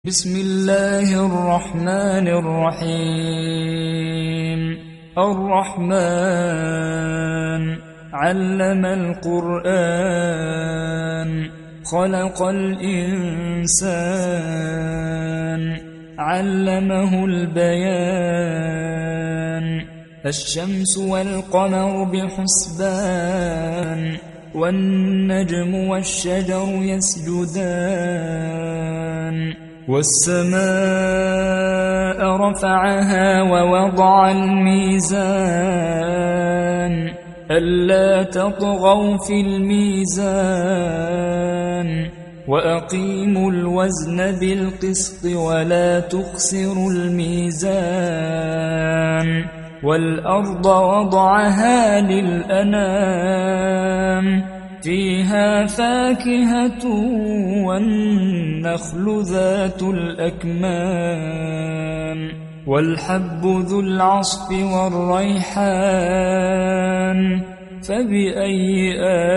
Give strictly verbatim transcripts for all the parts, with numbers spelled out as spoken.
بسم الله الرحمن الرحيم الرحمن علم القرآن خلق الإنسان علمه البيان الشمس والقمر بحسبان والنجم والشجر يسجدان والسماء رفعها ووضع الميزان ألا تطغوا في الميزان وأقيموا الوزن بالقسط ولا تخسروا الميزان والأرض وضعها للأنام فيها فاكهة والنخل ذات الأكمام والحب ذو العصف والريحان فبأي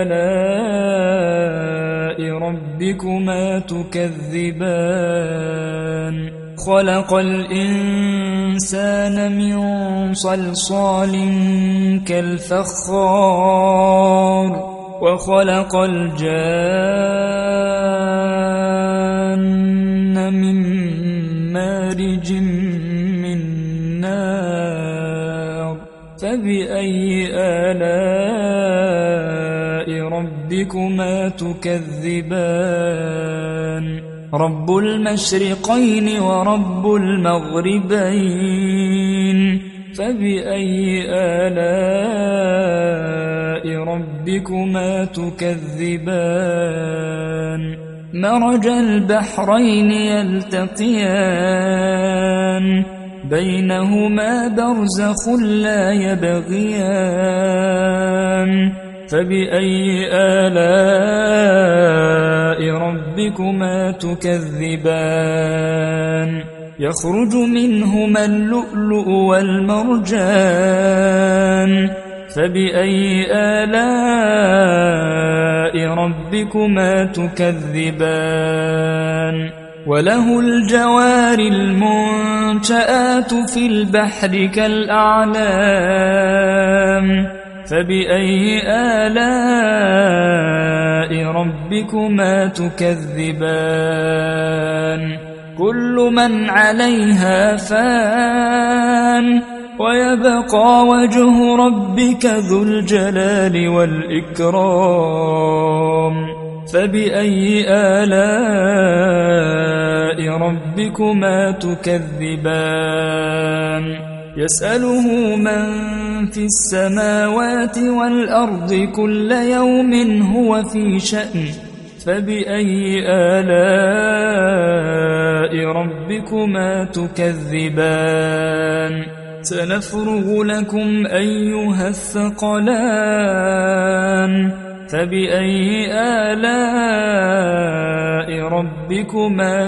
آلاء ربكما تكذبان خلق الإنسان من صلصال كالفخار وخلق الجان من مارج من نار فبأي آلاء ربكما تكذبان رب المشرقين ورب المغربين فبأي آلاء ربكما تكذبان مرج البحرين يلتقيان بينهما برزخ لا يبغيان فبأي آلاء ربكما تكذبان يخرج منهما اللؤلؤ والمرجان فبأي آلاء ربكما تكذبان وله الجوار المنشآت في البحر كالأعلام فبأي آلاء ربكما تكذبان كل من عليها فان ويبقى وجه ربك ذو الجلال والإكرام فبأي آلاء ربكما تكذبان يسأله من في السماوات والأرض كل يوم هو في شأن فبأي آلاء ربكما تكذبان سنفرغ لكم أيها الثقلان فبأي آلاء ربكما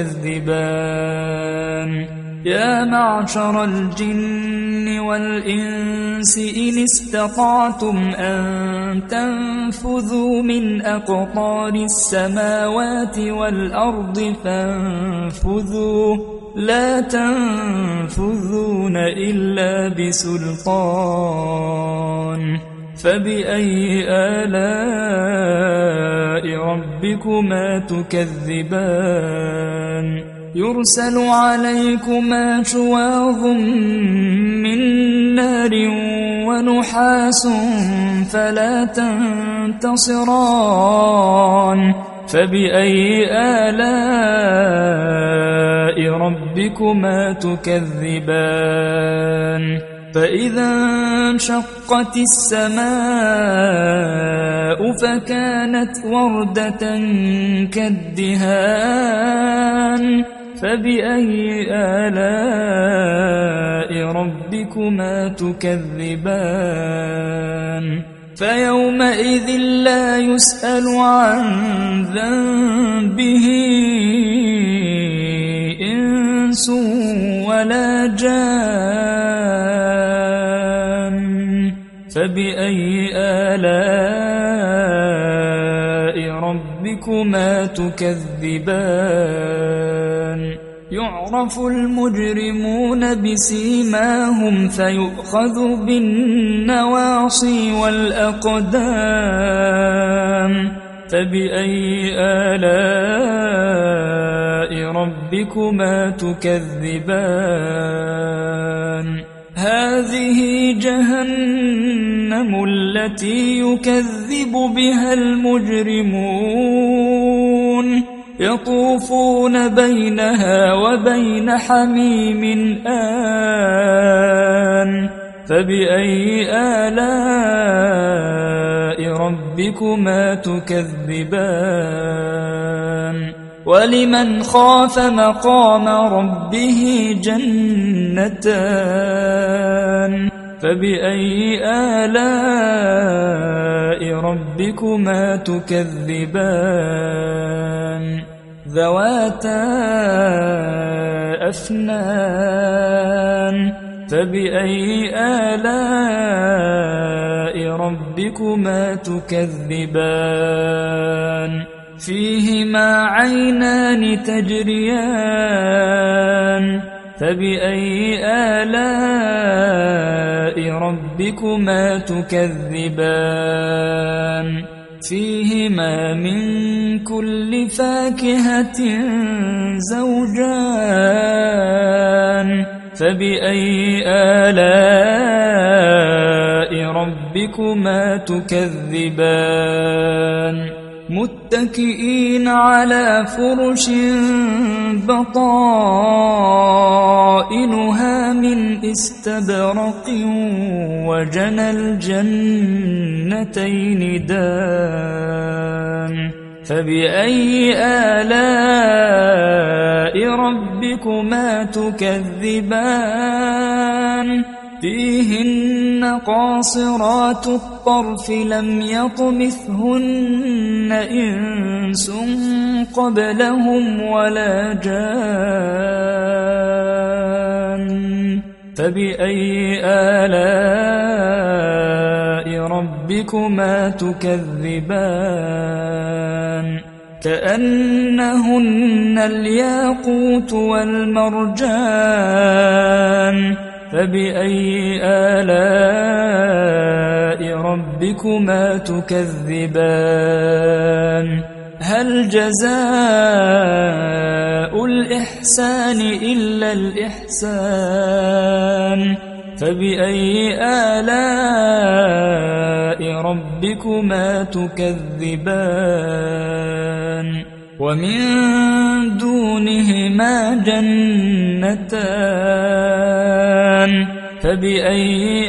تكذبان يا معشر الجن والإنس إن استطعتم أن تنفذوا من أقطار السماوات والأرض فانفذوا لا تنفذون إلا بسلطان فبأي آلاء ربكما تكذبان يرسل عليكما شواظ من نار ونحاس فلا تنتصران فبأي آلاء ربكما تكذبان فإذا انشقت السماء فكانت وردة كالدهان فبأي آلاء ربكما تكذبان فيومئذ لا يسأل عن ذنبه إنس ولا جان فبأي آلاء ربكما تكذبان يعرف المجرمون بسيماهم فيؤخذ بالنواصي والأقدام فبأي آلاء ربكما تكذبان هذه جهنم التي يكذب بها المجرمون يطوفون بينها وبين حميم آن فبأي آلاء ربكما تكذبان ولمن خاف مقام ربه جنتان فبأي آلاء ربكما تكذبان ذواتا أفنان فبأي آلاء ربكما تكذبان فيهما عينان تجريان فبأي آلاء ربكما تكذبان فيهما من كل فاكهة زوجان فبأي آلاء ربكما تكذبان متكئين على فرش بطائنها من استبرق وجنى الجنتين دان فبأي آلاء ربكما تكذبان فيهن قاصرات الطرف لم يطمثهن إنس قبلهم ولا جان فبأي آلاء ربكما تكذبان كأنهن الياقوت والمرجان فبأي آلاء ربكما تكذبان هل جزاء الإحسان إلا الإحسان فبأي آلاء ربكما تكذبان ومن دونهما جنتان فبأي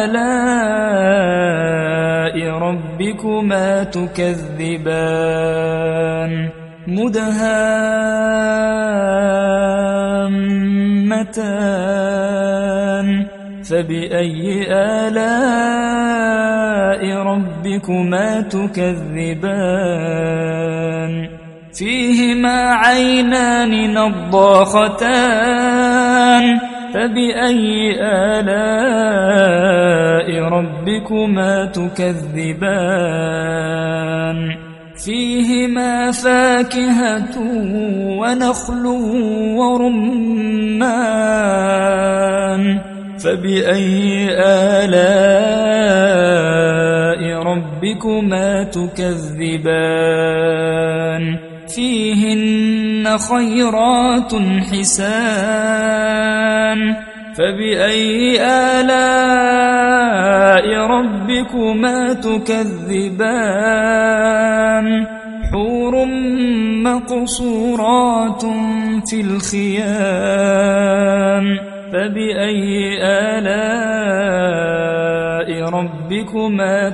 آلاء ربكما تكذبان مدهامتان فبأي آلاء ربكما تكذبان فيهما عينان نضاختان فبأي آلاء ربكما تكذبان فيهما فاكهة ونخل ورمان فبأي آلاء ربكما تكذبان فيهن خيرات حسان فبأي آلاء ربكما تكذبان حور مقصورات في الخيام فبأي آلاء ربكما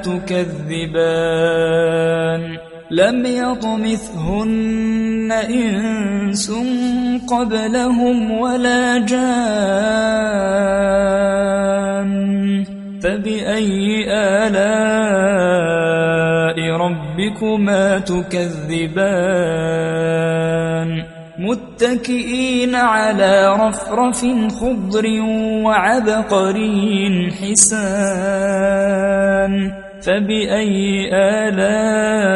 تكذبان لم يطمثهن إنس قبلهم ولا جان فبأي آلاء ربكما تكذبان متكئين على رفرف خضر وعبقري حسان فبأي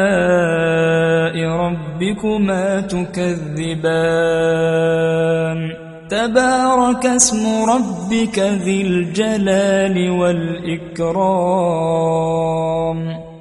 آلاء ربكما تكذبان تبارك اسم ربك ذي الجلال والإكرام.